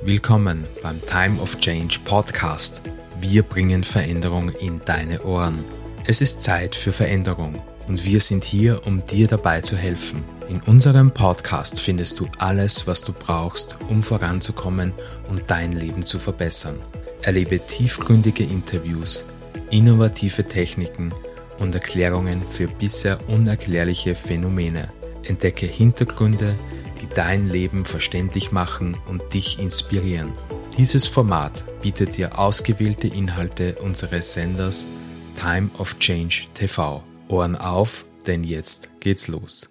Willkommen beim Time of Change Podcast. Wir bringen Veränderung in deine Ohren. Es ist Zeit für Veränderung und wir sind hier, um dir dabei zu helfen. In unserem Podcast findest du alles, was du brauchst, um voranzukommen und dein Leben zu verbessern. Erlebe tiefgründige Interviews, innovative Techniken und Erklärungen für bisher unerklärliche Phänomene. Entdecke Hintergründe, die dein Leben verständlich machen und dich inspirieren. Dieses Format bietet dir ausgewählte Inhalte unseres Senders Time of Change TV. Ohren auf, denn jetzt geht's los.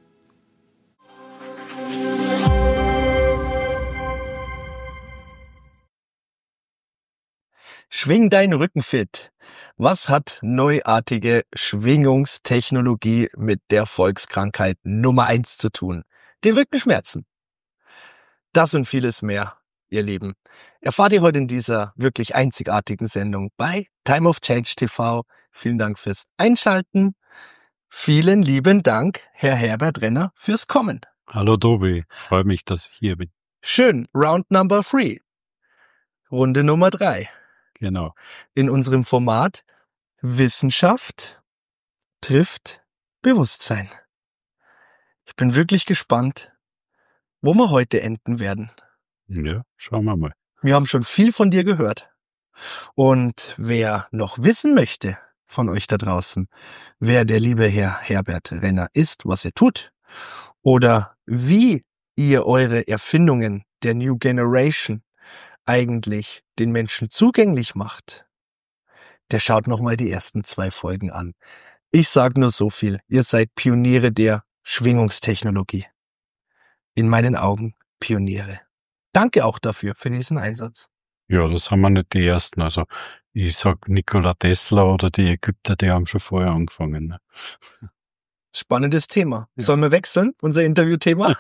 Schwing deinen Rücken fit. Was hat neuartige Schwingungstechnologie mit der Volkskrankheit Nummer 1 zu tun? Den Rückenschmerzen. Das und vieles mehr, ihr Lieben, erfahrt ihr heute in dieser wirklich einzigartigen Sendung bei Time of Change TV. Vielen Dank fürs Einschalten. Vielen lieben Dank, Herr Herbert Renner, fürs Kommen. Hallo Tobi, freue mich, dass ich hier bin. Schön, Round Number 3. Runde Nummer 3. Genau. In unserem Format Wissenschaft trifft Bewusstsein. Ich bin wirklich gespannt, wo wir heute enden werden. Ja, schauen wir mal. Wir haben schon viel von dir gehört. Und wer noch wissen möchte von euch da draußen, wer der liebe Herr Herbert Renner ist, was er tut, oder wie ihr eure Erfindungen der New Generation eigentlich den Menschen zugänglich macht, der schaut nochmal die ersten 2 Folgen an. Ich sage nur so viel, ihr seid Pioniere der Schwingungstechnologie. In meinen Augen Pioniere. Danke auch dafür, für diesen Einsatz. Ja, das haben wir nicht die Ersten. Also ich sag Nikola Tesla oder die Ägypter, die haben schon vorher angefangen. Ne? Spannendes Thema. Ja. Sollen wir wechseln, unser Interviewthema?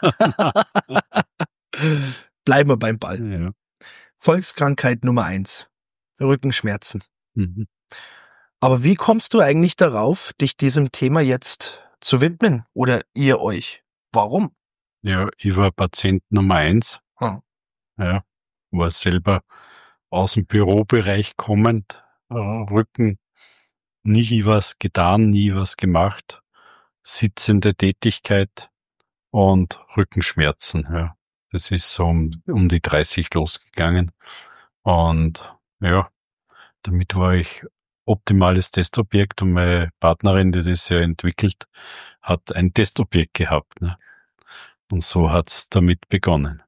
Bleiben wir beim Ball. Ja. Volkskrankheit Nummer 1. Rückenschmerzen. Mhm. Aber wie kommst du eigentlich darauf, dich diesem Thema jetzt zu widmen? Oder ihr euch? Warum? Ja, ich war Patient Nummer 1. Hm. Ja, war selber aus dem Bürobereich kommend, Rücken, nie was getan, nie was gemacht, sitzende Tätigkeit und Rückenschmerzen. Ja, das ist so um die 30 losgegangen und ja, damit war ich optimales Testobjekt und meine Partnerin, die das ja entwickelt, hat ein Testobjekt gehabt. Ne? Und so hat's damit begonnen.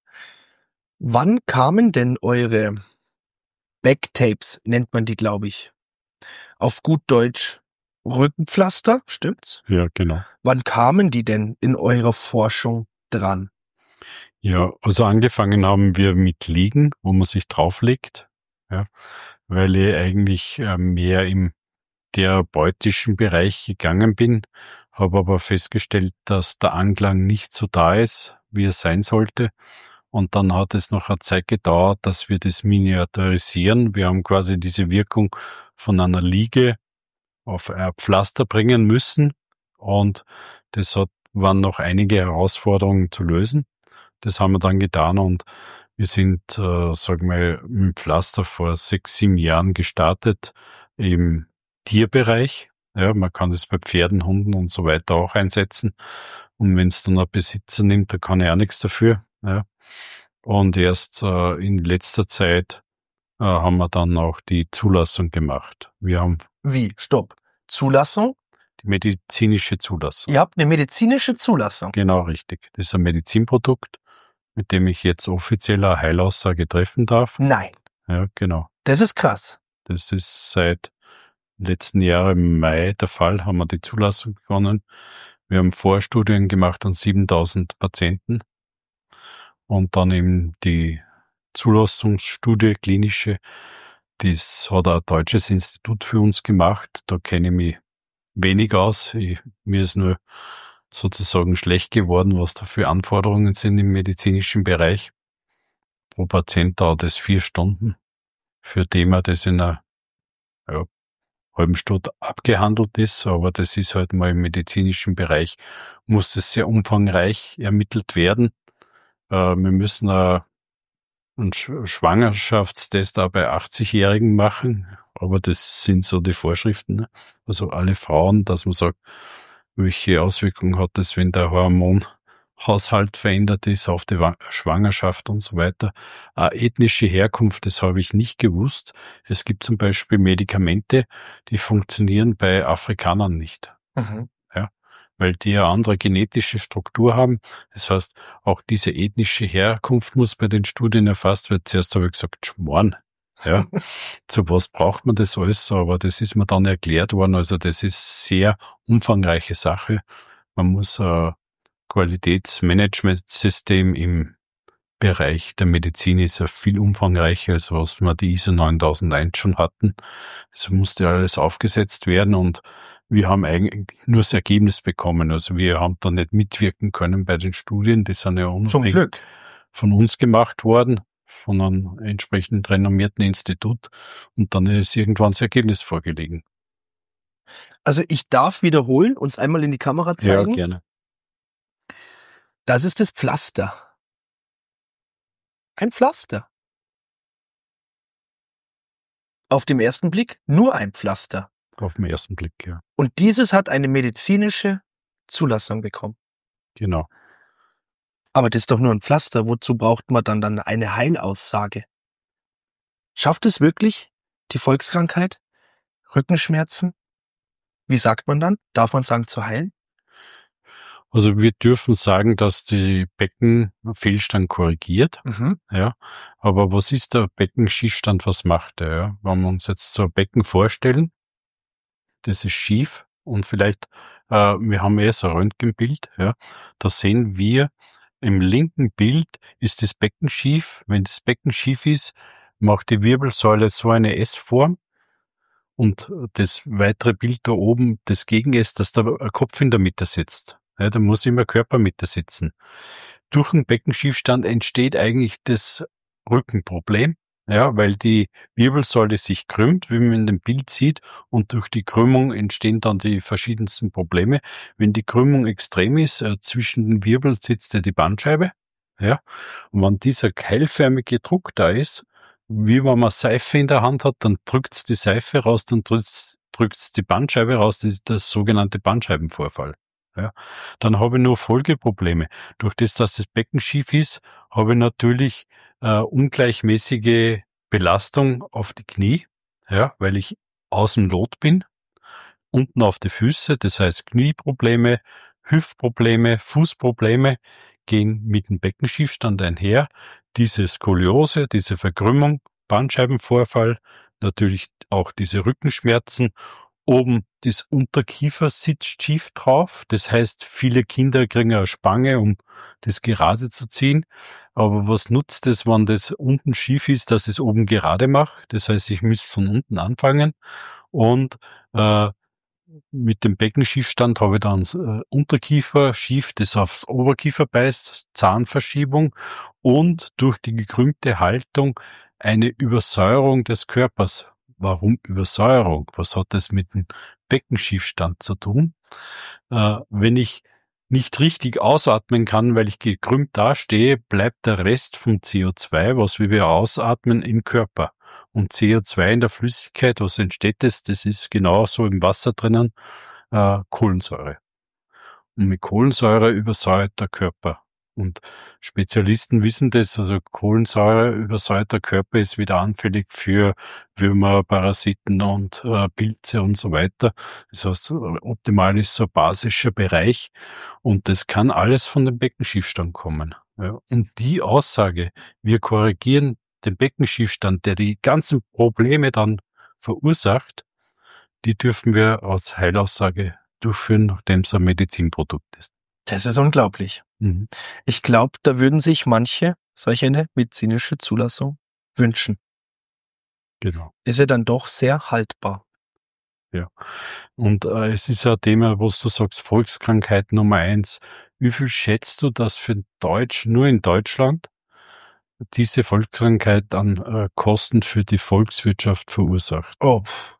Wann kamen denn eure Backtapes, nennt man die, glaube ich, auf gut Deutsch Rückenpflaster, stimmt's? Ja, genau. Wann kamen die denn in eurer Forschung dran? Ja, also angefangen haben wir mit Liegen, wo man sich drauflegt, ja, weil ich eigentlich mehr im therapeutischen Bereich gegangen bin, habe aber festgestellt, dass der Anklang nicht so da ist, wie er sein sollte. Und dann hat es noch eine Zeit gedauert, dass wir das miniaturisieren. Wir haben quasi diese Wirkung von einer Liege auf ein Pflaster bringen müssen. Und waren noch einige Herausforderungen zu lösen. Das haben wir dann getan und wir sind, sagen wir, mit Pflaster vor 6, 7 Jahren gestartet im Tierbereich. Ja, man kann das bei Pferden, Hunden und so weiter auch einsetzen. Und wenn es dann ein Besitzer nimmt, da kann er auch nichts dafür. Ja. Und erst in letzter Zeit haben wir dann auch die Zulassung gemacht. Wir haben Wie? Stopp. Zulassung? die medizinische Zulassung. Ihr habt eine medizinische Zulassung. Genau, richtig. Das ist ein Medizinprodukt, mit dem ich jetzt offiziell eine Heilaussage treffen darf. Nein. Ja, genau. Das ist krass. Das ist seit letzten Jahr im Mai der Fall, haben wir die Zulassung begonnen. Wir haben Vorstudien gemacht an 7000 Patienten und dann eben die Zulassungsstudie, klinische, das hat ein deutsches Institut für uns gemacht. Da kenne ich mich wenig aus. Mir ist nur sozusagen schlecht geworden, was da für Anforderungen sind im medizinischen Bereich. Pro Patient dauert es 4 Stunden für ein Thema, das in einer halben Stunde abgehandelt ist, aber das ist halt mal im medizinischen Bereich, muss das sehr umfangreich ermittelt werden. Wir müssen einen Schwangerschaftstest auch bei 80-Jährigen machen, aber das sind so die Vorschriften, ne? Also alle Frauen, dass man sagt, welche Auswirkungen hat das, wenn der Hormonhaushalt verändert ist auf die Schwangerschaft und so weiter. Ethnische Herkunft, das habe ich nicht gewusst. Es gibt zum Beispiel Medikamente, die funktionieren bei Afrikanern nicht. Mhm. Ja, weil die eine andere genetische Struktur haben. Das heißt, auch diese ethnische Herkunft muss bei den Studien erfasst werden. Zuerst habe ich gesagt, Schmarrn. Ja, zu was braucht man das alles? Aber das ist mir dann erklärt worden. Also das ist sehr umfangreiche Sache. Man muss ein Qualitätsmanagementsystem im Bereich der Medizin ist ja viel umfangreicher, als was wir die ISO 9001 schon hatten. Es musste alles aufgesetzt werden und wir haben eigentlich nur das Ergebnis bekommen. Also wir haben da nicht mitwirken können bei den Studien. Die sind ja Zum Glück von uns gemacht worden, von einem entsprechend renommierten Institut. Und dann ist irgendwann das Ergebnis vorgelegen. Also ich darf wiederholen, uns einmal in die Kamera zeigen. Ja, gerne. Das ist das Pflaster. Ein Pflaster. Auf dem ersten Blick nur ein Pflaster. Auf den ersten Blick, ja. Und dieses hat eine medizinische Zulassung bekommen. Genau. Aber das ist doch nur ein Pflaster. Wozu braucht man dann eine Heilaussage? Schafft es wirklich die Volkskrankheit? Rückenschmerzen? Wie sagt man dann? Darf man sagen, zu heilen? Also wir dürfen sagen, dass die Beckenfehlstand korrigiert. Mhm. Ja, aber was ist der Beckenschiefstand? Was macht er? Ja? Wenn wir uns jetzt so ein Becken vorstellen, das ist schief und vielleicht, wir haben so ein Röntgenbild, ja, da sehen wir, im linken Bild ist das Becken schief. Wenn das Becken schief ist, macht die Wirbelsäule so eine S-Form und das weitere Bild da oben, das Gegen ist, dass der Kopf in der Mitte sitzt. Ja, da muss immer Körpermitte sitzen. Durch den Beckenschiefstand entsteht eigentlich das Rückenproblem, ja, weil die Wirbelsäule sich krümmt, wie man in dem Bild sieht, und durch die Krümmung entstehen dann die verschiedensten Probleme. Wenn die Krümmung extrem ist, zwischen den Wirbeln sitzt ja die Bandscheibe, ja, und wenn dieser keilförmige Druck da ist, wie wenn man Seife in der Hand hat, dann drückt's die Seife raus, dann drückt's die Bandscheibe raus, das ist das sogenannte Bandscheibenvorfall. Ja, dann habe ich nur Folgeprobleme. Durch das, dass das Becken schief ist, habe ich natürlich ungleichmäßige Belastung auf die Knie, ja, weil ich außen Lot bin, unten auf die Füße, das heißt Knieprobleme, Hüftprobleme, Fußprobleme gehen mit dem Beckenschiefstand einher. Diese Skoliose, diese Verkrümmung, Bandscheibenvorfall, natürlich auch diese Rückenschmerzen. Oben das Unterkiefer sitzt schief drauf. Das heißt, viele Kinder kriegen eine Spange, um das gerade zu ziehen. Aber was nutzt es, wenn das unten schief ist, dass es oben gerade macht? Das heißt, ich müsste von unten anfangen. Und mit dem Beckenschiefstand habe ich dann das Unterkiefer schief, das aufs Oberkiefer beißt, Zahnverschiebung und durch die gekrümmte Haltung eine Übersäuerung des Körpers. Warum Übersäuerung? Was hat das mit dem Beckenschiefstand zu tun? Wenn ich nicht richtig ausatmen kann, weil ich gekrümmt dastehe, bleibt der Rest vom CO2, was wir ausatmen, im Körper. Und CO2 in der Flüssigkeit, was entsteht das? Das ist genauso im Wasser drinnen, Kohlensäure. Und mit Kohlensäure übersäuert der Körper. Und Spezialisten wissen das, also Kohlensäure übersäuerter Körper ist wieder anfällig für Würmer, Parasiten und Pilze und so weiter. Das heißt, optimal ist so ein basischer Bereich und das kann alles von dem Beckenschiefstand kommen. Ja. Und die Aussage, wir korrigieren den Beckenschiefstand, der die ganzen Probleme dann verursacht, die dürfen wir als Heilaussage durchführen, nachdem es ein Medizinprodukt ist. Das ist unglaublich. Mhm. Ich glaube, da würden sich manche solch eine medizinische Zulassung wünschen. Genau. Ist ja dann doch sehr haltbar. Ja. Und es ist ein Thema, wo du sagst, Volkskrankheit Nummer 1. Wie viel schätzt du, dass für nur in Deutschland diese Volkskrankheit an Kosten für die Volkswirtschaft verursacht? Oh,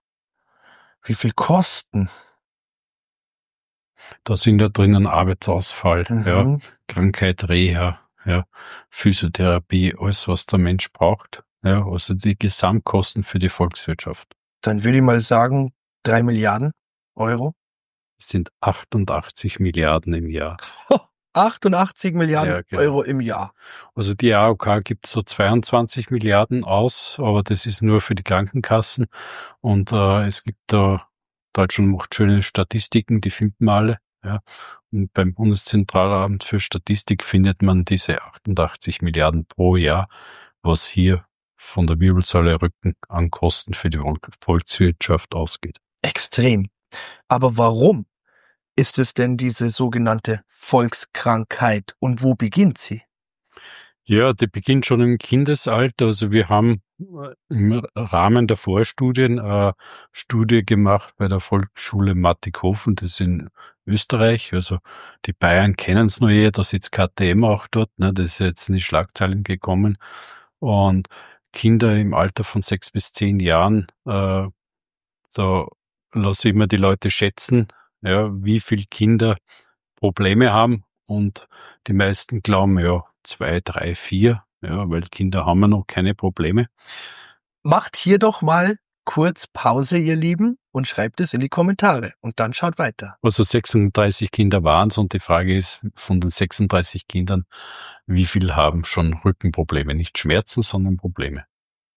wie viel Kosten? Da sind ja drinnen Arbeitsausfall, Mhm. ja, Krankheit, Reha, ja, Physiotherapie, alles, was der Mensch braucht. Ja, also die Gesamtkosten für die Volkswirtschaft. Dann würde ich mal sagen, 3 Milliarden Euro. Das sind 88 Milliarden im Jahr. 88 Milliarden Ja, genau. Euro im Jahr. Also die AOK gibt so 22 Milliarden aus, aber das ist nur für die Krankenkassen. Und es gibt da, Deutschland macht schöne Statistiken, die finden wir alle. Ja. Und beim Bundeszentralamt für Statistik findet man diese 88 Milliarden pro Jahr, was hier von der Wirbelsäule Rücken an Kosten für die Volkswirtschaft ausgeht. Extrem. Aber warum ist es denn diese sogenannte Volkskrankheit und wo beginnt sie? Ja, die beginnt schon im Kindesalter. Also wir haben im Rahmen der Vorstudien eine Studie gemacht bei der Volksschule Mattighofen, das ist in Österreich. Also die Bayern kennen es noch eher, da sitzt KTM auch dort, ne? Das ist jetzt in die Schlagzeilen gekommen. Und Kinder im Alter von 6 bis 10 Jahren, da lasse ich immer die Leute schätzen, ja, wie viele Kinder Probleme haben. Und die meisten glauben, ja, 2, 3, 4, ja, weil Kinder haben ja noch keine Probleme. Macht hier doch mal kurz Pause, ihr Lieben, und schreibt es in die Kommentare und dann schaut weiter. Also 36 Kinder waren es und die Frage ist, von den 36 Kindern, wie viel haben schon Rückenprobleme? Nicht Schmerzen, sondern Probleme.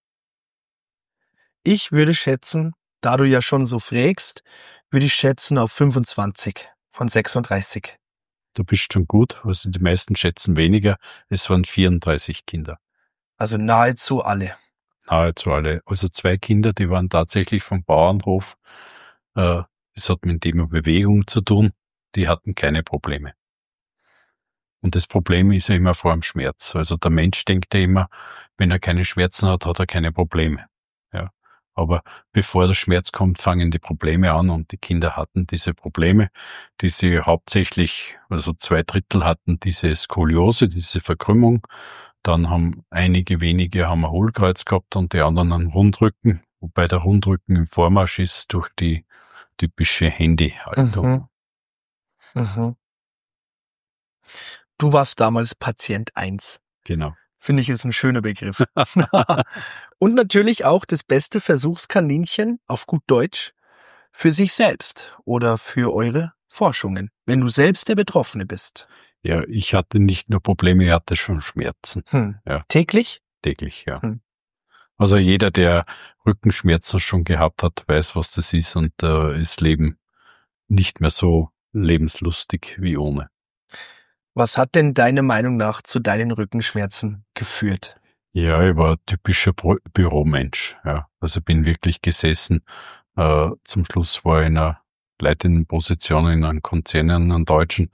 Ich würde schätzen, da du ja schon so fragst, würde ich schätzen auf 25 von 36. Du bist schon gut, also die meisten schätzen weniger. Es waren 34 Kinder. Also nahezu alle. Nahezu alle. Also 2 Kinder, die waren tatsächlich vom Bauernhof. Es hat mit dem Thema Bewegung zu tun. Die hatten keine Probleme. Und das Problem ist ja immer vor dem Schmerz. Also der Mensch denkt ja immer, wenn er keine Schmerzen hat, hat er keine Probleme. Ja. Aber bevor der Schmerz kommt, fangen die Probleme an und die Kinder hatten diese Probleme, die sie hauptsächlich, also 2/3 hatten diese Skoliose, diese Verkrümmung. Dann haben einige wenige haben ein Hohlkreuz gehabt und die anderen einen Rundrücken, wobei der Rundrücken im Vormarsch ist durch die typische Handyhaltung. Du warst damals Patient 1. Genau. Finde ich, ist ein schöner Begriff. Und natürlich auch das beste Versuchskaninchen, auf gut Deutsch, für sich selbst oder für eure Forschungen, wenn du selbst der Betroffene bist. Ja, ich hatte nicht nur Probleme, ich hatte schon Schmerzen. Ja. Täglich? Täglich, ja. Also jeder, der Rückenschmerzen schon gehabt hat, weiß, was das ist und ist Leben nicht mehr so lebenslustig wie ohne. Was hat denn deiner Meinung nach zu deinen Rückenschmerzen geführt? Ja, ich war ein typischer Büromensch. Ja. Also bin wirklich gesessen. Zum Schluss war ich in einer leitenden Position in einem Konzern, in einem deutschen,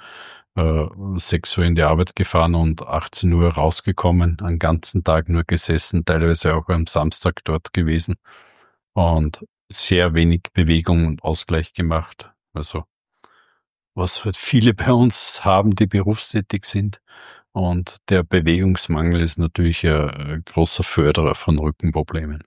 6 Uhr in die Arbeit gefahren und 18 Uhr rausgekommen, einen ganzen Tag nur gesessen, teilweise auch am Samstag dort gewesen und sehr wenig Bewegung und Ausgleich gemacht. Also was halt viele bei uns haben, die berufstätig sind. Und der Bewegungsmangel ist natürlich ein großer Förderer von Rückenproblemen.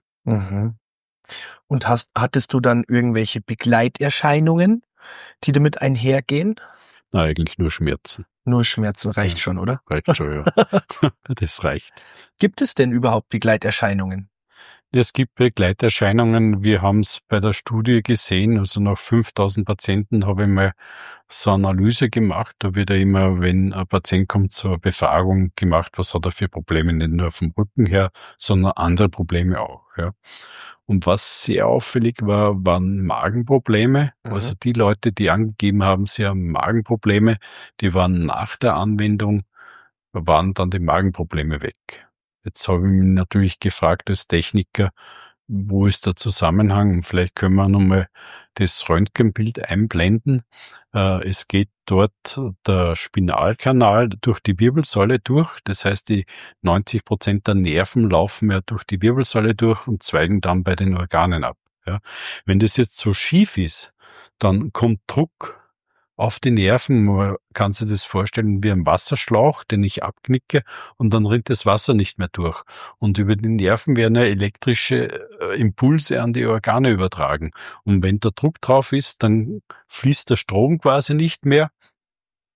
Und hattest du dann irgendwelche Begleiterscheinungen, die damit einhergehen? Na, eigentlich nur Schmerzen. Nur Schmerzen reicht schon, oder? Reicht schon, ja. Das reicht. Gibt es denn überhaupt Begleiterscheinungen? Es gibt Begleiterscheinungen. Wir haben es bei der Studie gesehen. Also nach 5000 Patienten habe ich mal so eine Analyse gemacht. Da wird ja immer, wenn ein Patient kommt, so eine Befragung gemacht, was hat er für Probleme, nicht nur vom Rücken her, sondern andere Probleme auch. Ja. Und was sehr auffällig war, waren Magenprobleme. Also die Leute, die angegeben haben, sie haben Magenprobleme, die waren nach der Anwendung, waren dann die Magenprobleme weg. Jetzt habe ich mich natürlich gefragt als Techniker, wo ist der Zusammenhang? Und vielleicht können wir nochmal das Röntgenbild einblenden. Es geht dort der Spinalkanal durch die Wirbelsäule durch. Das heißt, die 90% der Nerven laufen ja durch die Wirbelsäule durch und zweigen dann bei den Organen ab. Ja. Wenn das jetzt so schief ist, dann kommt Druck auf die Nerven. Man kann sich das vorstellen wie ein Wasserschlauch, den ich abknicke und dann rinnt das Wasser nicht mehr durch. Und über die Nerven werden ja elektrische Impulse an die Organe übertragen. Und wenn der Druck drauf ist, dann fließt der Strom quasi nicht mehr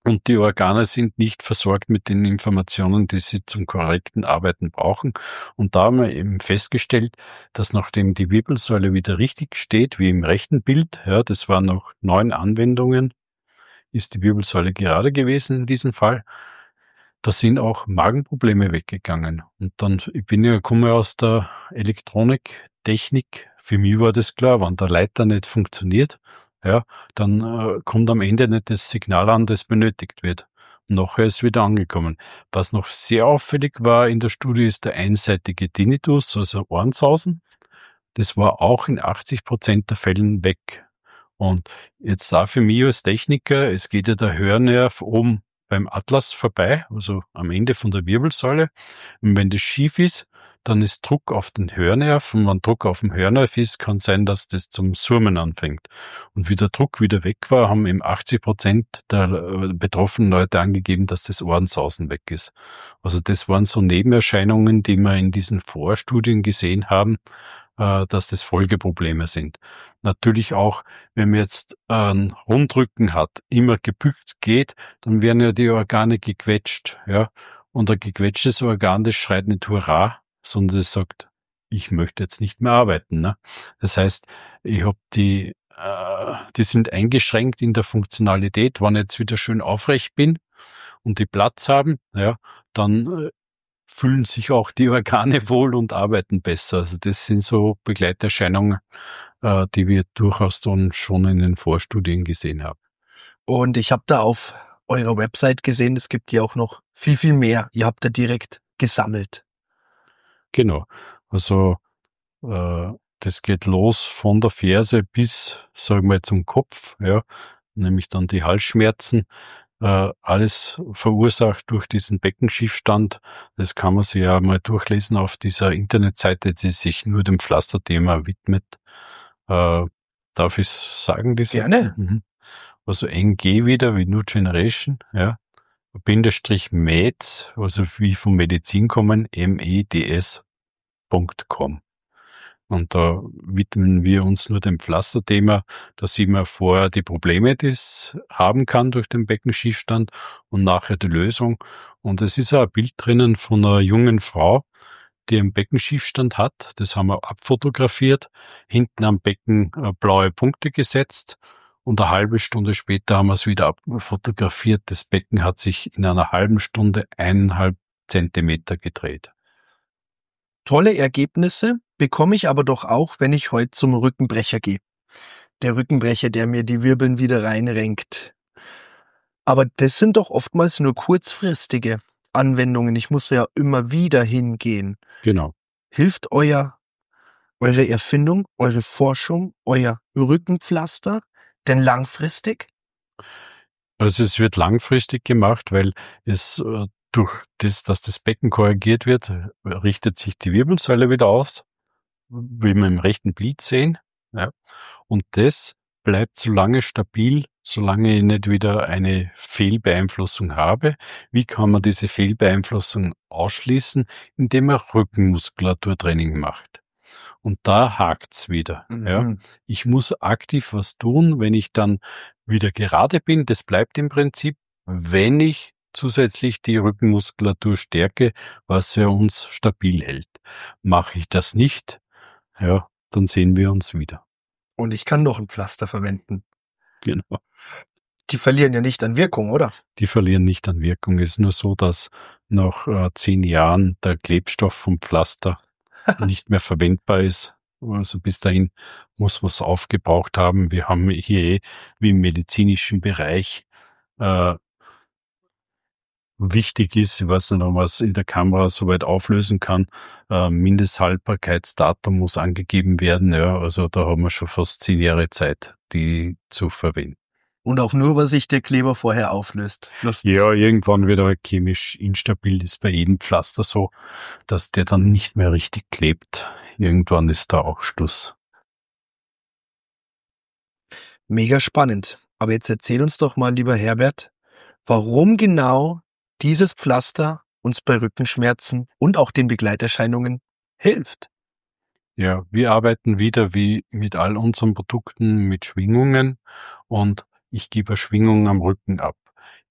und die Organe sind nicht versorgt mit den Informationen, die sie zum korrekten Arbeiten brauchen. Und da haben wir eben festgestellt, dass nachdem die Wirbelsäule wieder richtig steht, wie im rechten Bild, ja, das waren noch 9 Anwendungen, ist die Wirbelsäule gerade gewesen in diesem Fall. Da sind auch Magenprobleme weggegangen. Und dann, komme aus der Elektroniktechnik. Für mich war das klar, wenn der Leiter nicht funktioniert, ja, dann kommt am Ende nicht das Signal an, das benötigt wird. Und nachher ist es wieder angekommen. Was noch sehr auffällig war in der Studie, ist der einseitige Tinnitus, also Ohrensausen. Das war auch in 80% der Fällen weg. Und jetzt da für mich als Techniker, es geht ja der Hörnerv oben beim Atlas vorbei, also am Ende von der Wirbelsäule. Und wenn das schief ist, dann ist Druck auf den Hörnerv. Und wenn Druck auf dem Hörnerv ist, kann sein, dass das zum Surmen anfängt. Und wie der Druck wieder weg war, haben eben 80% der betroffenen Leute angegeben, dass das Ohrensausen weg ist. Also das waren so Nebenerscheinungen, die wir in diesen Vorstudien gesehen haben, dass das Folgeprobleme sind. Natürlich auch, wenn man jetzt einen Rundrücken hat, immer gebückt geht, dann werden ja die Organe gequetscht, ja. Und ein gequetschtes Organ, das schreit nicht Hurra, sondern das sagt, ich möchte jetzt nicht mehr arbeiten, ne? Das heißt, ich habe die sind eingeschränkt in der Funktionalität. Wenn ich jetzt wieder schön aufrecht bin und die Platz haben, ja, dann fühlen sich auch die Organe wohl und arbeiten besser. Also das sind so Begleiterscheinungen, die wir durchaus dann schon in den Vorstudien gesehen haben. Und ich habe da auf eurer Website gesehen, es gibt ja auch noch viel, viel mehr. Ihr habt da direkt gesammelt. Genau. Also das geht los von der Ferse bis, sagen wir, zum Kopf, ja, nämlich dann die Halsschmerzen. Alles verursacht durch diesen Beckenschiefstand. Das kann man sich ja mal durchlesen auf dieser Internetseite, die sich nur dem Pflasterthema widmet. Darf ich sagen? Gerne. Also NG wieder, wie New Generation, ja. _meds, also wie von Medizin kommen, meds.com. Und da widmen wir uns nur dem Pflasterthema. Da sehen wir vorher die Probleme, die es haben kann durch den Beckenschiefstand und nachher die Lösung. Und es ist auch ein Bild drinnen von einer jungen Frau, die einen Beckenschiefstand hat. Das haben wir abfotografiert, hinten am Becken blaue Punkte gesetzt und eine halbe Stunde später haben wir es wieder abfotografiert. Das Becken hat sich in einer halben Stunde 1,5 Zentimeter gedreht. Tolle Ergebnisse bekomme ich aber doch auch, wenn ich heute zum Rückenbrecher gehe. Der Rückenbrecher, der mir die Wirbeln wieder reinrenkt. Aber das sind doch oftmals nur kurzfristige Anwendungen. Ich muss ja immer wieder hingehen. Genau. Hilft eure Erfindung, eure Forschung, euer Rückenpflaster denn langfristig? Also es wird langfristig gemacht, weil es durch das, dass das Becken korrigiert wird, richtet sich die Wirbelsäule wieder aus, wie wir im rechten Bild sehen. Ja. Und das bleibt so lange stabil, solange ich nicht wieder eine Fehlbeeinflussung habe. Wie kann man diese Fehlbeeinflussung ausschließen? Indem man Rückenmuskulaturtraining macht. Und da hakt's wieder. Ja. Ich muss aktiv was tun, wenn ich dann wieder gerade bin. Das bleibt im Prinzip, wenn ich zusätzlich die Rückenmuskulatur stärke, was ja uns stabil hält. Mache ich das nicht, ja, dann sehen wir uns wieder. Und ich kann noch ein Pflaster verwenden. Genau. Die verlieren ja nicht an Wirkung, oder? Die verlieren nicht an Wirkung. Es ist nur so, dass nach 10 Jahren der Klebstoff vom Pflaster nicht mehr verwendbar ist. Also bis dahin muss man es aufgebraucht haben. Wir haben hier wie im medizinischen Bereich wichtig ist, ich weiß nicht, ob man es in der Kamera soweit auflösen kann, Mindesthaltbarkeitsdatum muss angegeben werden. Ja, also da haben wir schon fast 10 Jahre Zeit, die zu verwenden. Und auch nur, weil sich der Kleber vorher auflöst. Ja, irgendwann wird er chemisch instabil, ist bei jedem Pflaster so, dass der dann nicht mehr richtig klebt. Irgendwann ist da auch Schluss. Mega spannend. Aber jetzt erzähl uns doch mal, lieber Herbert, warum genau dieses Pflaster uns bei Rückenschmerzen und auch den Begleiterscheinungen hilft. Ja, wir arbeiten wieder wie mit all unseren Produkten mit Schwingungen und ich gebe eine Schwingung am Rücken ab.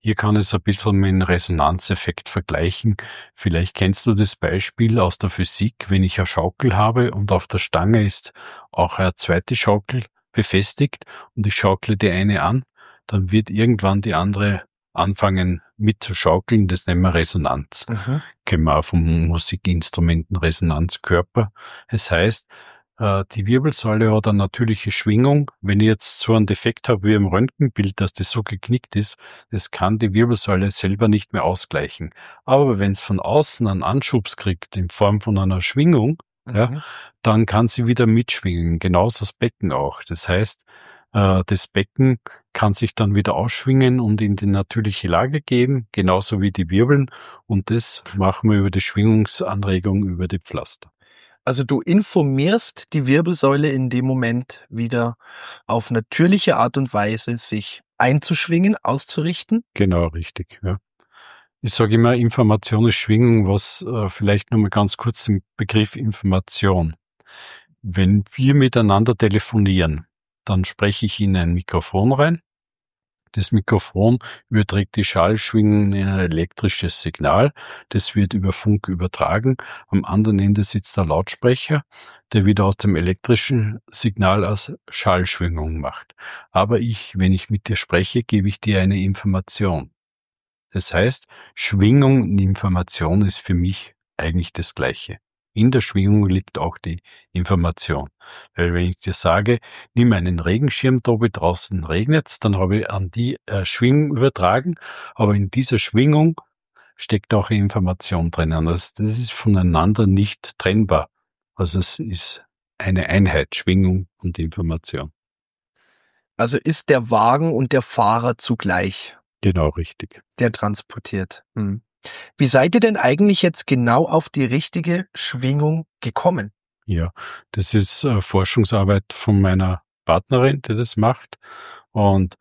Hier kann ich es ein bisschen mit einem Resonanzeffekt vergleichen. Vielleicht kennst du das Beispiel aus der Physik, wenn ich eine Schaukel habe und auf der Stange ist auch eine zweite Schaukel befestigt und ich schaukle die eine an, dann wird irgendwann die andere anfangen mitzuschaukeln. Das nennen wir Resonanz. Kennen wir auch von Musikinstrumenten, Resonanzkörper. Es heißt, die Wirbelsäule hat eine natürliche Schwingung. Wenn ich jetzt so einen Defekt habe wie im Röntgenbild, dass das so geknickt ist, das kann die Wirbelsäule selber nicht mehr ausgleichen. Aber wenn es von außen einen Anschubs kriegt, in Form von einer Schwingung, ja, dann kann sie wieder mitschwingen. Genauso das Becken auch. Das heißt, das Becken kann sich dann wieder ausschwingen und in die natürliche Lage geben, genauso wie die Wirbeln. Und das machen wir über die Schwingungsanregung über die Pflaster. Also du informierst die Wirbelsäule in dem Moment wieder auf natürliche Art und Weise, sich einzuschwingen, auszurichten? Genau, richtig, ja. Ich sage immer, Information ist Schwingung, was vielleicht nochmal ganz kurz den Begriff Information. Wenn wir miteinander telefonieren, dann spreche ich in ein Mikrofon rein. Das Mikrofon überträgt die Schallschwingung in ein elektrisches Signal. Das wird über Funk übertragen. Am anderen Ende sitzt der Lautsprecher, der wieder aus dem elektrischen Signal als Schallschwingung macht. Aber wenn ich mit dir spreche, gebe ich dir eine Information. Das heißt, Schwingung und Information ist für mich eigentlich das Gleiche. In der Schwingung liegt auch die Information. Weil wenn ich dir sage, nimm einen Regenschirm, Tobi, draußen regnet's, dann habe ich an die Schwingung übertragen, aber in dieser Schwingung steckt auch Information drinnen. Also das ist voneinander nicht trennbar. Also es ist eine Einheit, Schwingung und Information. Also ist der Wagen und der Fahrer zugleich. Genau, richtig. Der transportiert. Wie seid ihr denn eigentlich jetzt genau auf die richtige Schwingung gekommen? Ja, das ist Forschungsarbeit von meiner Partnerin, die das macht. Und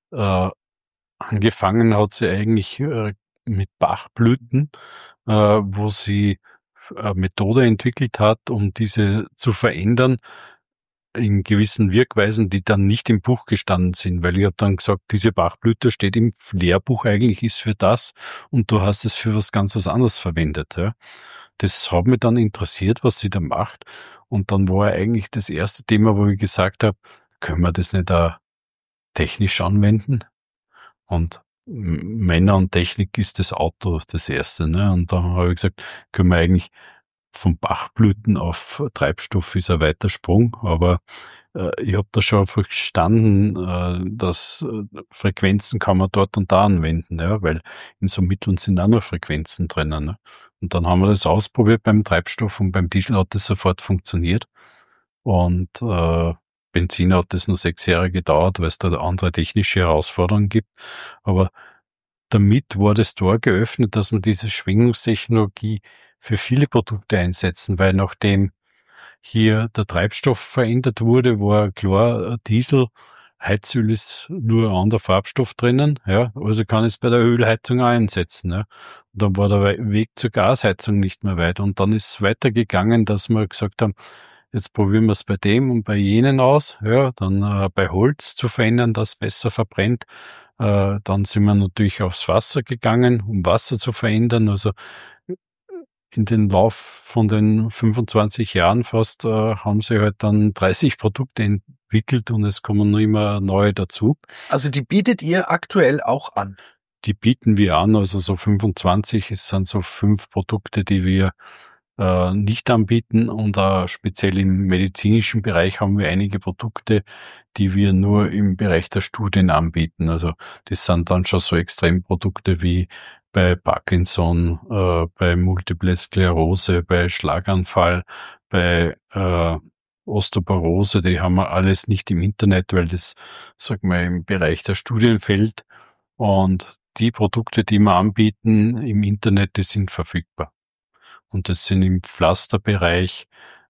angefangen hat sie eigentlich mit Bachblüten, wo sie eine Methode entwickelt hat, um diese zu verändern in gewissen Wirkweisen, die dann nicht im Buch gestanden sind, weil ich habe dann gesagt, diese Bachblüte steht im Lehrbuch, eigentlich ist für das und du hast es für was ganz was anderes verwendet. Ja. Das hat mich dann interessiert, was sie da macht, und dann war eigentlich das erste Thema, wo ich gesagt habe, können wir das nicht auch technisch anwenden? Und Männer und Technik ist das Auto das erste, ne? Und dann habe ich gesagt, können wir eigentlich von Bachblüten auf Treibstoff ist ein weiter Sprung, aber ich habe da schon verstanden, dass Frequenzen kann man dort und da anwenden, ja, weil in so Mitteln sind auch nur Frequenzen drinnen. Ne? Und dann haben wir das ausprobiert beim Treibstoff und beim Diesel hat das sofort funktioniert. Und Benzin hat das nur 6 Jahre gedauert, weil es da andere technische Herausforderungen gibt. Aber damit war das Tor geöffnet, dass man diese Schwingungstechnologie für viele Produkte einsetzen, weil nachdem hier der Treibstoff verändert wurde, war klar, Diesel, Heizöl ist nur ein anderer Farbstoff drinnen, ja, also kann ich es bei der Ölheizung auch einsetzen. Ja. Und dann war der Weg zur Gasheizung nicht mehr weit und dann ist es weitergegangen, dass wir gesagt haben, jetzt probieren wir es bei dem und bei jenen aus, ja, dann bei Holz zu verändern, das besser verbrennt. Dann sind wir natürlich aufs Wasser gegangen, um Wasser zu verändern. Also in den Lauf von den 25 Jahren fast haben sie halt dann 30 Produkte entwickelt und es kommen noch immer neue dazu. Also die bietet ihr aktuell auch an? Die bieten wir an, also so 25, es sind so 5 Produkte, die wir nicht anbieten, und speziell im medizinischen Bereich haben wir einige Produkte, die wir nur im Bereich der Studien anbieten. Also das sind dann schon so Extremprodukte wie bei Parkinson, bei Multiple Sklerose, bei Schlaganfall, bei Osteoporose, die haben wir alles nicht im Internet, weil das, sag mal, im Bereich der Studien fällt. Und die Produkte, die wir anbieten im Internet, die sind verfügbar. Und das sind im Pflasterbereich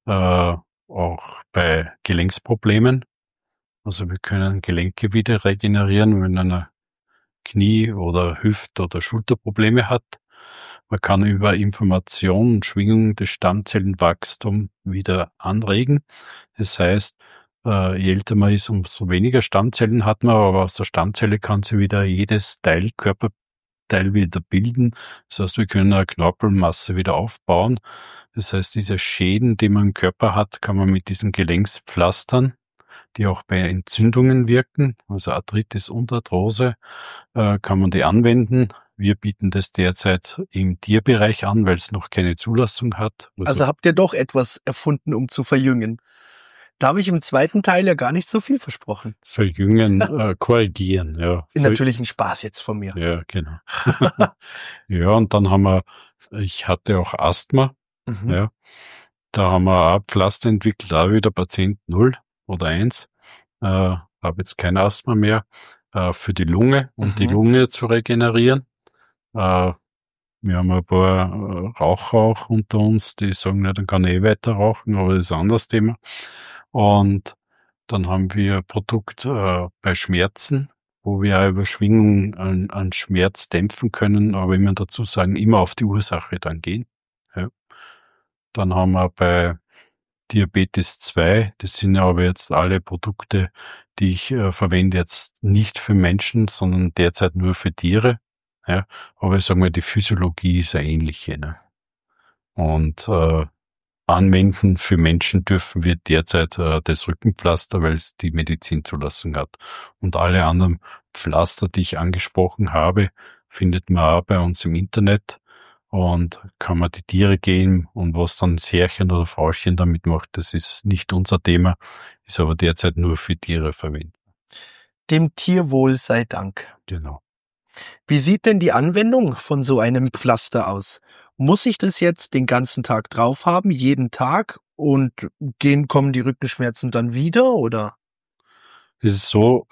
auch bei Gelenksproblemen. Also wir können Gelenke wieder regenerieren, wenn einer Knie- oder Hüft- oder Schulterprobleme hat. Man kann über Information und Schwingung des Stammzellenwachstums wieder anregen. Das heißt, je älter man ist, umso weniger Stammzellen hat man, aber aus der Stammzelle kann sie wieder jedes Teil, Teil wieder bilden. Das heißt, wir können eine Knorpelmasse wieder aufbauen. Das heißt, diese Schäden, die man im Körper hat, kann man mit diesen Gelenkspflastern, die auch bei Entzündungen wirken, also Arthritis und Arthrose, kann man die anwenden. Wir bieten das derzeit im Tierbereich an, weil es noch keine Zulassung hat. Also habt ihr doch etwas erfunden, um zu verjüngen. Da habe ich im zweiten Teil ja gar nicht so viel versprochen. Verjüngen, korrigieren, ja. Natürlich ein Spaß jetzt von mir. Ja, genau. Ja, und dann ich hatte auch Asthma, ja. Da haben wir auch Pflaster entwickelt, auch wieder Patient 0 oder 1. Habe jetzt kein Asthma mehr, für die Lunge, um die Lunge zu regenerieren. Wir haben ein paar Raucher auch unter uns, die sagen, na, dann kann ich weiter rauchen, aber das ist ein anderes Thema. Und dann haben wir ein Produkt bei Schmerzen, wo wir auch über Schwingung an Schmerz dämpfen können, aber wie man dazu sagen, immer auf die Ursache dann gehen. Ja. Dann haben wir bei Diabetes 2, das sind ja aber jetzt alle Produkte, die ich verwende jetzt nicht für Menschen, sondern derzeit nur für Tiere. Ja, aber ich sage mal, die Physiologie ist eine ähnliche. Ne? Und anwenden für Menschen dürfen wir derzeit das Rückenpflaster, weil es die Medizinzulassung hat. Und alle anderen Pflaster, die ich angesprochen habe, findet man auch bei uns im Internet und kann man die Tiere geben und was dann das Herrchen oder Frauchen damit macht, das ist nicht unser Thema, ist aber derzeit nur für Tiere verwendet. Dem Tierwohl sei Dank. Genau. Wie sieht denn die Anwendung von so einem Pflaster aus? Muss ich das jetzt den ganzen Tag drauf haben, jeden Tag, und kommen die Rückenschmerzen dann wieder, oder? Es ist so,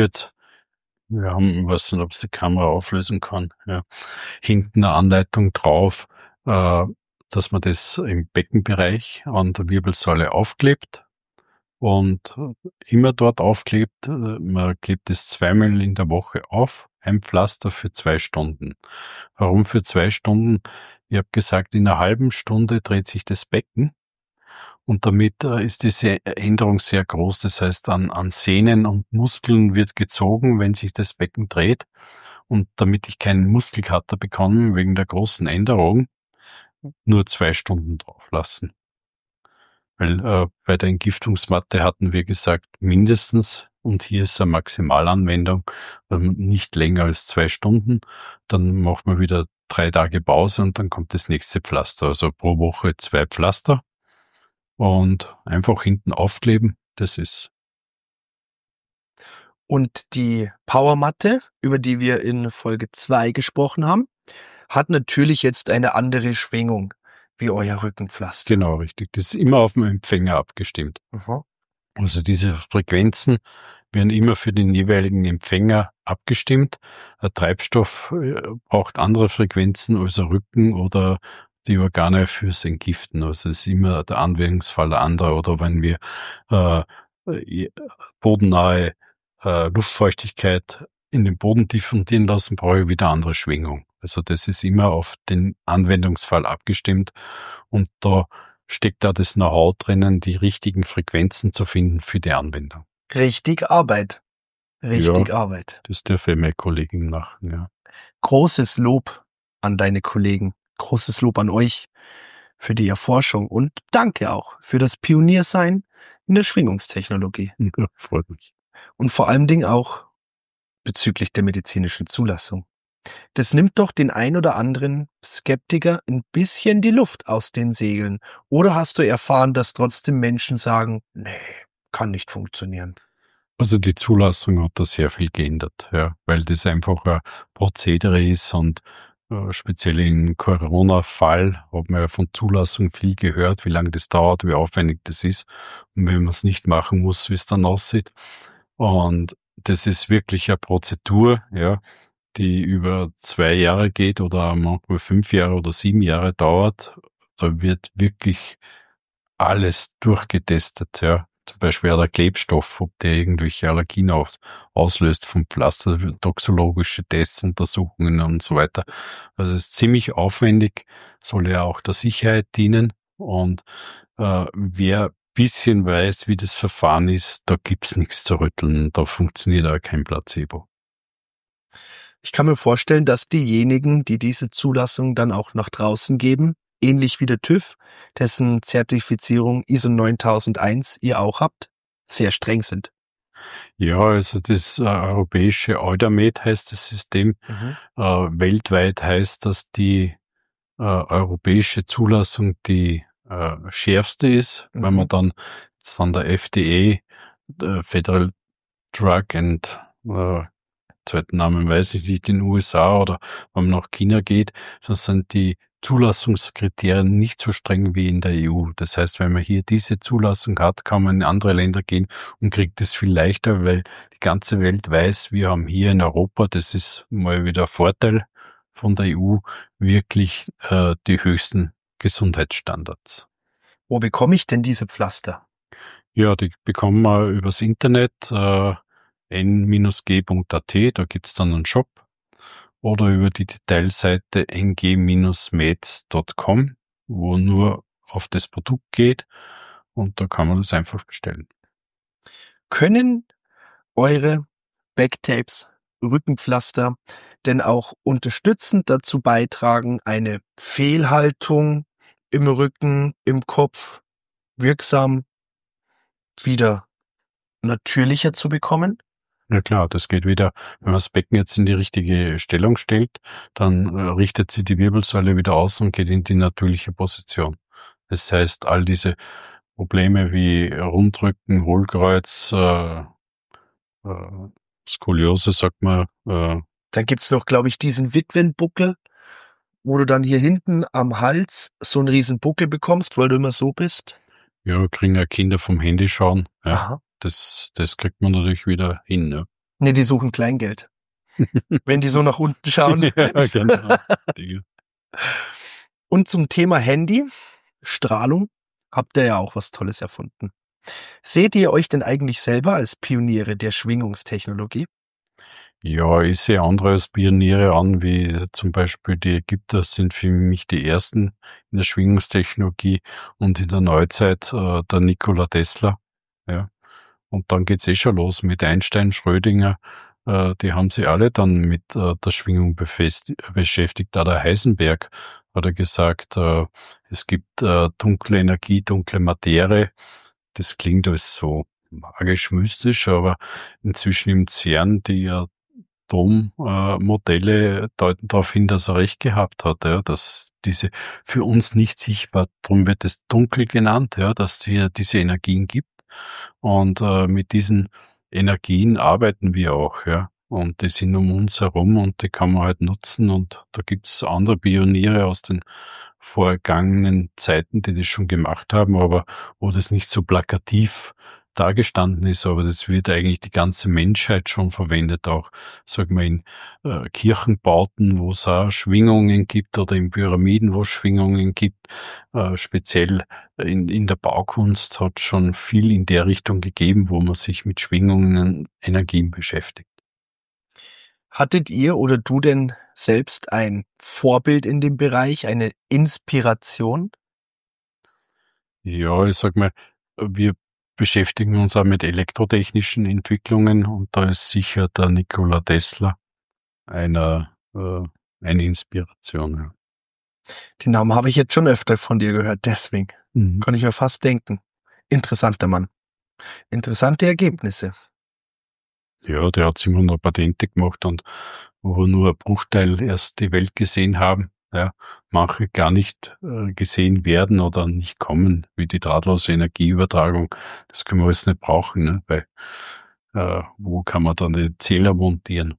wir haben, weiß nicht, ob es die Kamera auflösen kann, ja, hinten eine Anleitung drauf, dass man das im Beckenbereich an der Wirbelsäule aufklebt und immer dort aufklebt. Man klebt es 2-mal in der Woche auf, ein Pflaster für 2 Stunden. Warum für 2 Stunden? Ich habe gesagt, in einer halben Stunde dreht sich das Becken und damit ist diese Änderung sehr groß. Das heißt, an Sehnen und Muskeln wird gezogen, wenn sich das Becken dreht. Und damit ich keinen Muskelkater bekomme wegen der großen Änderung, nur 2 Stunden drauf lassen. Weil bei der Entgiftungsmatte hatten wir gesagt, mindestens, und hier ist eine Maximalanwendung, nicht länger als 2 Stunden. Dann macht man wieder 3 Tage Pause und dann kommt das nächste Pflaster. Also pro Woche 2 Pflaster und einfach hinten aufkleben, das ist. Und die Powermatte, über die wir in Folge 2 gesprochen haben, hat natürlich jetzt eine andere Schwingung wie euer Rückenpflaster. Genau, richtig. Das ist immer auf den Empfänger abgestimmt. Also diese Frequenzen werden immer für den jeweiligen Empfänger abgestimmt. Ein Treibstoff braucht andere Frequenzen als ein Rücken oder die Organe fürs Entgiften. Also es ist immer der Anwendungsfall anderer. Oder wenn wir bodennahe Luftfeuchtigkeit in den Boden diffundieren lassen, brauche ich wieder andere Schwingung. Also das ist immer auf den Anwendungsfall abgestimmt und da steckt da das Know-how drinnen, die richtigen Frequenzen zu finden für die Anwendung. Richtig Arbeit. Arbeit. Das dürfen meine Kollegen machen, ja. Großes Lob an deine Kollegen, großes Lob an euch für die Erforschung und danke auch für das Pioniersein in der Schwingungstechnologie. Ja, freut mich. Und vor allen Dingen auch bezüglich der medizinischen Zulassung. Das nimmt doch den ein oder anderen Skeptiker ein bisschen die Luft aus den Segeln. Oder hast du erfahren, dass trotzdem Menschen sagen, nee, kann nicht funktionieren? Also die Zulassung hat da sehr viel geändert, ja, weil das einfach ein Prozedere ist und speziell im Corona-Fall hat man ja von Zulassung viel gehört, wie lange das dauert, wie aufwendig das ist und wenn man es nicht machen muss, wie es dann aussieht. Und das ist wirklich eine Prozedur, ja, die über 2 Jahre geht oder manchmal 5 Jahre oder 7 Jahre dauert. Da wird wirklich alles durchgetestet, ja. Zum Beispiel auch der Klebstoff, ob der irgendwelche Allergien auslöst vom Pflaster, toxologische Tests, Untersuchungen und so weiter. Also es ist ziemlich aufwendig, soll ja auch der Sicherheit dienen und wer bisschen weiß, wie das Verfahren ist, da gibt's nichts zu rütteln, da funktioniert auch kein Placebo. Ich kann mir vorstellen, dass diejenigen, die diese Zulassung dann auch nach draußen geben, ähnlich wie der TÜV, dessen Zertifizierung ISO 9001 ihr auch habt, sehr streng sind. Ja, also das europäische Eudamed heißt das System. Weltweit heißt, dass die europäische Zulassung die schärfste ist, wenn man dann jetzt an der FDA, Federal Drug and zweiten Namen weiß ich nicht, in den USA oder wenn man nach China geht, dann sind die Zulassungskriterien nicht so streng wie in der EU. Das heißt, wenn man hier diese Zulassung hat, kann man in andere Länder gehen und kriegt es viel leichter, weil die ganze Welt weiß, wir haben hier in Europa, das ist mal wieder ein Vorteil von der EU, wirklich die höchsten Gesundheitsstandards. Wo bekomme ich denn diese Pflaster? Ja, die bekommen wir übers Internet, n-g.at, da gibt's dann einen Shop, oder über die Detailseite ng-meds.com, wo nur auf das Produkt geht, und da kann man das einfach bestellen. Können eure Backtapes, Rückenpflaster denn auch unterstützend dazu beitragen, eine Fehlhaltung im Rücken, im Kopf wirksam wieder natürlicher zu bekommen? Ja klar, das geht wieder, wenn man das Becken jetzt in die richtige Stellung stellt, dann richtet sich die Wirbelsäule wieder aus und geht in die natürliche Position. Das heißt, all diese Probleme wie Rundrücken, Hohlkreuz, Skoliose, sagt man. Dann gibt's noch, glaube ich, diesen Witwenbuckel, wo du dann hier hinten am Hals so einen riesen Buckel bekommst, weil du immer so bist. Ja, kriegen ja Kinder vom Handy schauen. Ja, Aha. das kriegt man natürlich wieder hin. Ja. Nee, die suchen Kleingeld. Wenn die so nach unten schauen. Ja, genau. Und zum Thema Handy, Strahlung, habt ihr ja auch was Tolles erfunden. Seht ihr euch denn eigentlich selber als Pioniere der Schwingungstechnologie? Ja, ich sehe andere als Pioniere an, wie zum Beispiel die Ägypter sind für mich die ersten in der Schwingungstechnologie, und in der Neuzeit der Nikola Tesla. Ja. Und dann geht's schon los mit Einstein, Schrödinger. Die haben sich alle dann mit der Schwingung beschäftigt. Da der Heisenberg hat er gesagt, es gibt dunkle Energie, dunkle Materie. Das klingt alles so magisch mystisch, aber inzwischen im CERN die Atommodelle deuten darauf hin, dass er recht gehabt hat, ja, dass diese für uns nicht sichtbar, darum wird es dunkel genannt, ja, dass es hier diese Energien gibt, und mit diesen Energien arbeiten wir auch, ja, und die sind um uns herum und die kann man halt nutzen, und da gibt's andere Pioniere aus den vorgangenen Zeiten, die das schon gemacht haben, aber wo das nicht so plakativ dargestanden ist, aber das wird eigentlich die ganze Menschheit schon verwendet, auch, sagen wir, in Kirchenbauten, wo es auch Schwingungen gibt, oder in Pyramiden, wo es Schwingungen gibt. Speziell in der Baukunst hat schon viel in der Richtung gegeben, wo man sich mit Schwingungen, Energien beschäftigt. Hattet ihr oder du denn selbst ein Vorbild in dem Bereich, eine Inspiration? Ja, ich sag mal, wir beschäftigen uns auch mit elektrotechnischen Entwicklungen, und da ist sicher der Nikola Tesla eine Inspiration. Ja. Den Namen habe ich jetzt schon öfter von dir gehört, deswegen kann ich mir fast denken. Interessanter Mann. Interessante Ergebnisse. Ja, der hat 700 Patente gemacht, und wo nur ein Bruchteil erst die Welt gesehen haben, ja, manche gar nicht gesehen werden oder nicht kommen, wie die drahtlose Energieübertragung. Das können wir alles nicht brauchen, ne? Weil wo kann man dann den Zähler montieren?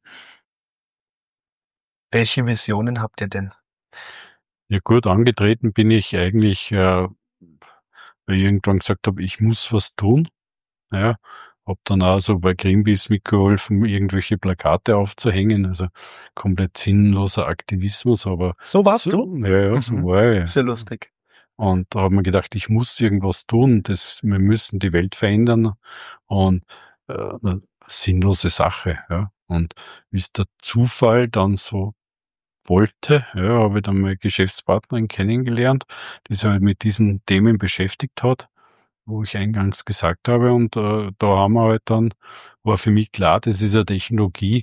Welche Visionen habt ihr denn? Ja gut, angetreten bin ich eigentlich, weil ich irgendwann gesagt habe, ich muss was tun. Ja, hab dann auch so bei Greenpeace mitgeholfen, irgendwelche Plakate aufzuhängen, also komplett sinnloser Aktivismus, aber So warst du? Ja, so war ich. Sehr lustig. Und da haben wir gedacht, ich muss irgendwas tun, wir müssen die Welt verändern, und eine sinnlose Sache, ja. Und wie es der Zufall dann so wollte, ja, habe ich dann meine Geschäftspartnerin kennengelernt, die sich halt mit diesen Themen beschäftigt hat, wo ich eingangs gesagt habe, und da haben wir halt dann, war für mich klar, das ist eine Technologie,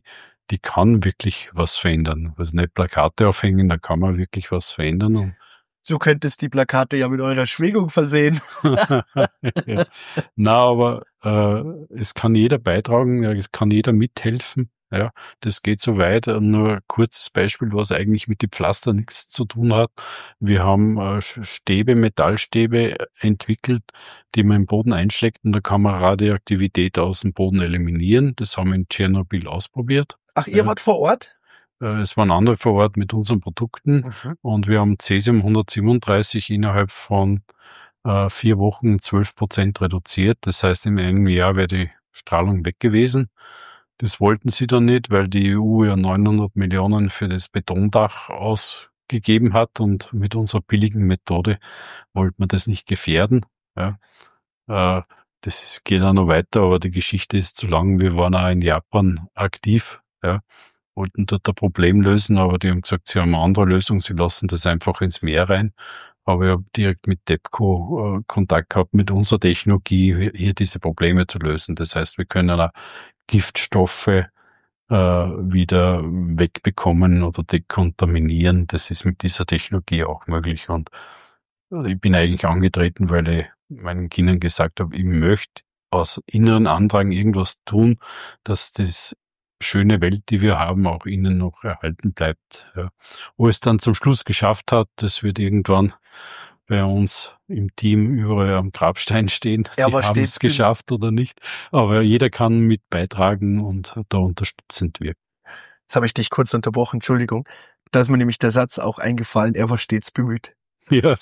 die kann wirklich was verändern. Also nicht Plakate aufhängen, da kann man wirklich was verändern. Und Du könntest die Plakate ja mit eurer Schwingung versehen. ja. Na, aber es kann jeder beitragen, ja, es kann jeder mithelfen. Ja, das geht so weit. Nur ein kurzes Beispiel, was eigentlich mit den Pflaster nichts zu tun hat. Wir haben Metallstäbe entwickelt, die man im Boden einschlägt, und da kann man Radioaktivität aus dem Boden eliminieren. Das haben wir in Tschernobyl ausprobiert. Ach, ihr wart vor Ort? Es waren andere vor Ort mit unseren Produkten, und wir haben Cäsium 137 innerhalb von 4 Wochen 12% reduziert. Das heißt, in einem Jahr wäre die Strahlung weg gewesen. Das wollten sie dann nicht, weil die EU ja 900 Millionen für das Betondach ausgegeben hat, und mit unserer billigen Methode wollte man das nicht gefährden. Ja. Geht auch noch weiter, aber die Geschichte ist zu lang. Wir waren auch in Japan aktiv, ja, wollten dort ein Problem lösen, aber die haben gesagt, sie haben eine andere Lösung, sie lassen das einfach ins Meer rein. Aber ich habe direkt mit TEPCO Kontakt gehabt, mit unserer Technologie hier diese Probleme zu lösen. Das heißt, wir können auch Giftstoffe wieder wegbekommen oder dekontaminieren. Das ist mit dieser Technologie auch möglich. Und ich bin eigentlich angetreten, weil ich meinen Kindern gesagt habe, ich möchte aus inneren Andrang irgendwas tun, dass das schöne Welt, die wir haben, auch ihnen noch erhalten bleibt. Ja. Wo es dann zum Schluss geschafft hat, das wird irgendwann bei uns im Team überall am Grabstein stehen. Sie haben es geschafft oder nicht. Aber jeder kann mit beitragen und da unterstützend wirken. Jetzt habe ich dich kurz unterbrochen, Entschuldigung. Da ist mir nämlich der Satz auch eingefallen, er war stets bemüht. Ja,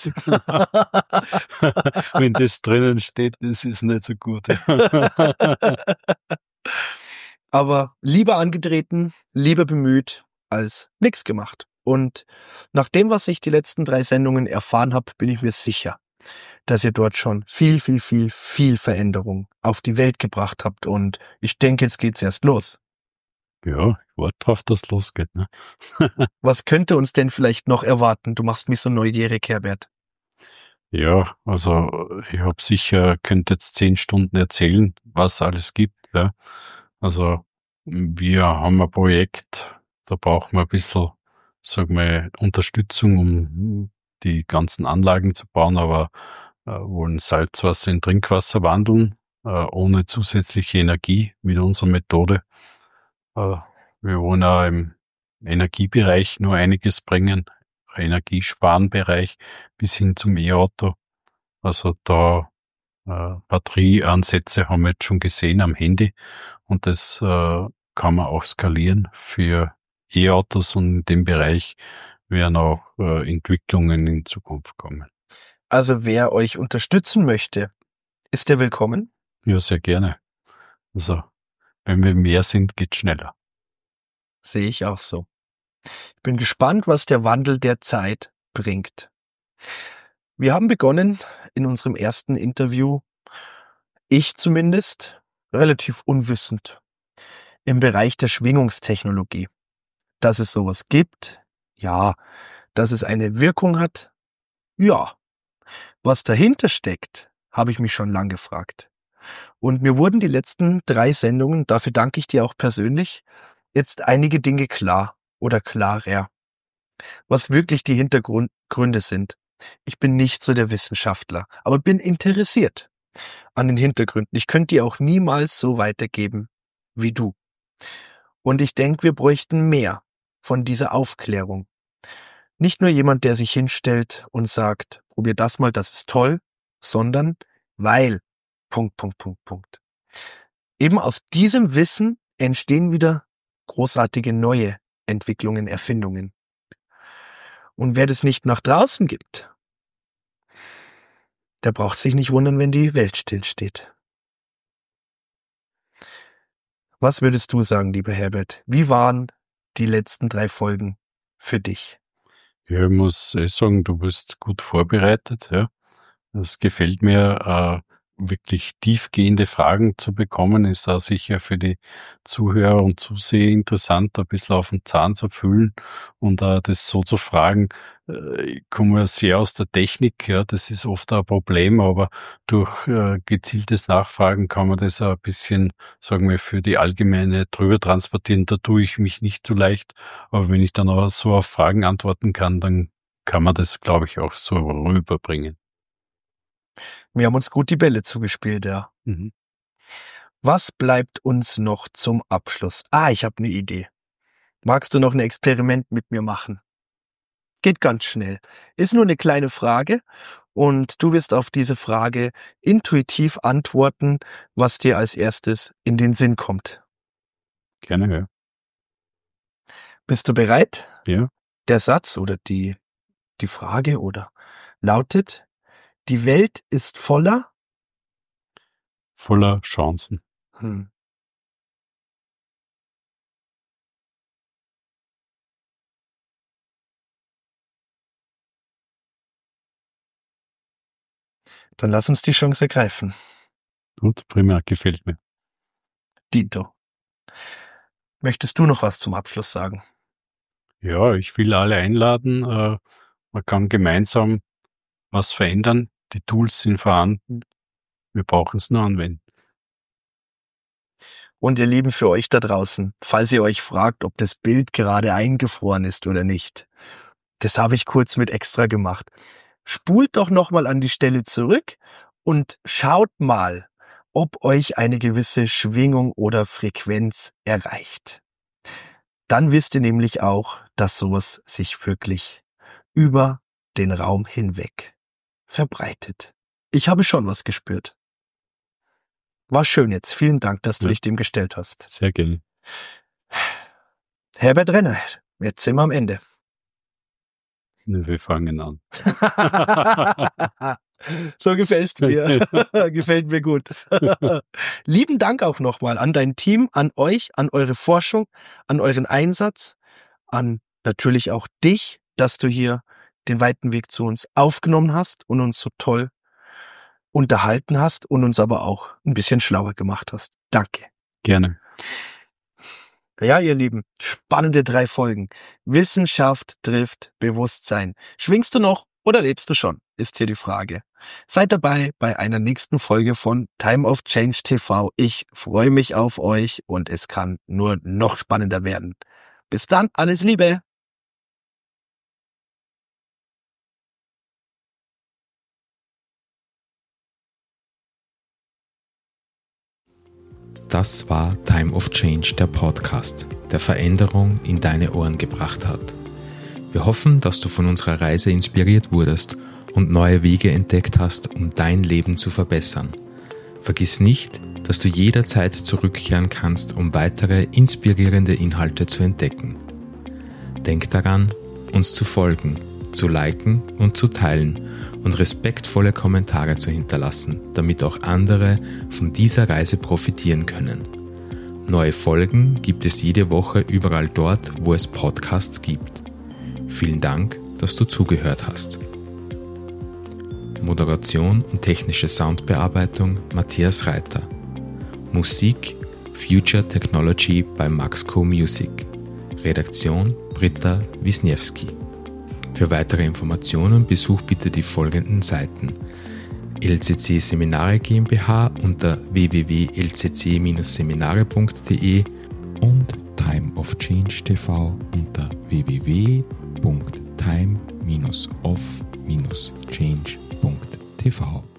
wenn das drinnen steht, das ist nicht so gut. Aber lieber angetreten, lieber bemüht, als nichts gemacht. Und nach dem, was ich die letzten 3 Sendungen erfahren habe, bin ich mir sicher, dass ihr dort schon viel Veränderung auf die Welt gebracht habt. Und ich denke, jetzt geht's erst los. Ja, ich warte drauf, dass es losgeht. Ne? Was könnte uns denn vielleicht noch erwarten? Du machst mich so neugierig, Herbert. Ja, also ich habe sicher, könnte jetzt 10 Stunden erzählen, was alles gibt. Ja. Also wir haben ein Projekt, da brauchen wir ein bisschen, sagen wir, Unterstützung, um die ganzen Anlagen zu bauen, aber wollen Salzwasser in Trinkwasser wandeln, ohne zusätzliche Energie mit unserer Methode. Wir wollen auch im Energiebereich nur einiges bringen, Energiesparenbereich bis hin zum E-Auto. Also da Batterieansätze haben wir jetzt schon gesehen am Handy, und das kann man auch skalieren für E-Autos, und in dem Bereich werden auch Entwicklungen in Zukunft kommen. Also wer euch unterstützen möchte, ist der willkommen? Ja, sehr gerne. Also wenn wir mehr sind, geht's schneller. Sehe ich auch so. Ich bin gespannt, was der Wandel der Zeit bringt. Wir haben begonnen in unserem ersten Interview, ich zumindest, relativ unwissend, im Bereich der Schwingungstechnologie. Dass es sowas gibt, ja. Dass es eine Wirkung hat, ja. Was dahinter steckt, habe ich mich schon lang gefragt. Und mir wurden die letzten 3 Sendungen, dafür danke ich dir auch persönlich, jetzt einige Dinge klar oder klarer. Was wirklich die Hintergründe sind. Ich bin nicht so der Wissenschaftler, aber bin interessiert an den Hintergründen. Ich könnte die auch niemals so weitergeben wie du. Und ich denke, wir bräuchten mehr von dieser Aufklärung. Nicht nur jemand, der sich hinstellt und sagt, probier das mal, das ist toll, sondern weil, ... Eben aus diesem Wissen entstehen wieder großartige neue Entwicklungen, Erfindungen. Und wer das nicht nach draußen gibt, der braucht sich nicht wundern, wenn die Welt stillsteht. Was würdest du sagen, lieber Herbert? Wie waren die letzten 3 Folgen für dich? Ja, ich muss sagen, du bist gut vorbereitet. Ja, das gefällt mir. wirklich tiefgehende Fragen zu bekommen, ist auch sicher für die Zuhörer und Zuseher interessant, ein bisschen auf den Zahn zu fühlen und das so zu fragen. Ich komme ja sehr aus der Technik, ja, das ist oft ein Problem, aber durch gezieltes Nachfragen kann man das auch ein bisschen, sagen wir, für die Allgemeine drüber transportieren. Da tue ich mich nicht so leicht, aber wenn ich dann auch so auf Fragen antworten kann, dann kann man das, glaube ich, auch so rüberbringen. Wir haben uns gut die Bälle zugespielt, ja. Mhm. Was bleibt uns noch zum Abschluss? Ich habe eine Idee. Magst du noch ein Experiment mit mir machen? Geht ganz schnell. Ist nur eine kleine Frage und du wirst auf diese Frage intuitiv antworten, was dir als erstes in den Sinn kommt. Gerne, ja. Bist du bereit? Ja. Der Satz oder die Frage lautet: Die Welt ist voller Chancen. Dann lass uns die Chance ergreifen. Gut, prima, gefällt mir. Dito. Möchtest du noch was zum Abschluss sagen? Ja, ich will alle einladen. Man kann gemeinsam was verändern. Die Tools sind vorhanden. Wir brauchen es nur anwenden. Und ihr Lieben, für euch da draußen, falls ihr euch fragt, ob das Bild gerade eingefroren ist oder nicht, das habe ich kurz mit extra gemacht. Spult doch nochmal an die Stelle zurück und schaut mal, ob euch eine gewisse Schwingung oder Frequenz erreicht. Dann wisst ihr nämlich auch, dass sowas sich wirklich über den Raum hinweg verbreitet. Ich habe schon was gespürt. War schön jetzt. Vielen Dank, dass du dich dem gestellt hast. Sehr gerne. Herbert Renner, jetzt sind wir am Ende. Wir fangen an. So gefällt's mir. Gefällt mir gut. Lieben Dank auch nochmal an dein Team, an euch, an eure Forschung, an euren Einsatz, an natürlich auch dich, dass du hier den weiten Weg zu uns aufgenommen hast und uns so toll unterhalten hast und uns aber auch ein bisschen schlauer gemacht hast. Danke. Gerne. Ja, ihr Lieben, spannende 3 Folgen. Wissenschaft trifft Bewusstsein. Schwingst du noch oder lebst du schon? Ist hier die Frage. Seid dabei bei einer nächsten Folge von Time of Change TV. Ich freue mich auf euch und es kann nur noch spannender werden. Bis dann, alles Liebe! Das war Time of Change, der Podcast, der Veränderung in deine Ohren gebracht hat. Wir hoffen, dass du von unserer Reise inspiriert wurdest und neue Wege entdeckt hast, um dein Leben zu verbessern. Vergiss nicht, dass du jederzeit zurückkehren kannst, um weitere inspirierende Inhalte zu entdecken. Denk daran, uns zu folgen, zu liken und zu teilen und respektvolle Kommentare zu hinterlassen, damit auch andere von dieser Reise profitieren können. Neue Folgen gibt es jede Woche überall dort, wo es Podcasts gibt. Vielen Dank, dass du zugehört hast. Moderation und technische Soundbearbeitung Matthias Reiter. Musik Future Technology bei Maxco Music. Redaktion Britta Wisniewski. Für weitere Informationen besuch bitte die folgenden Seiten: LCC Seminare GmbH unter www.lcc-seminare.de und Time of Change TV unter www.time-of-change.tv.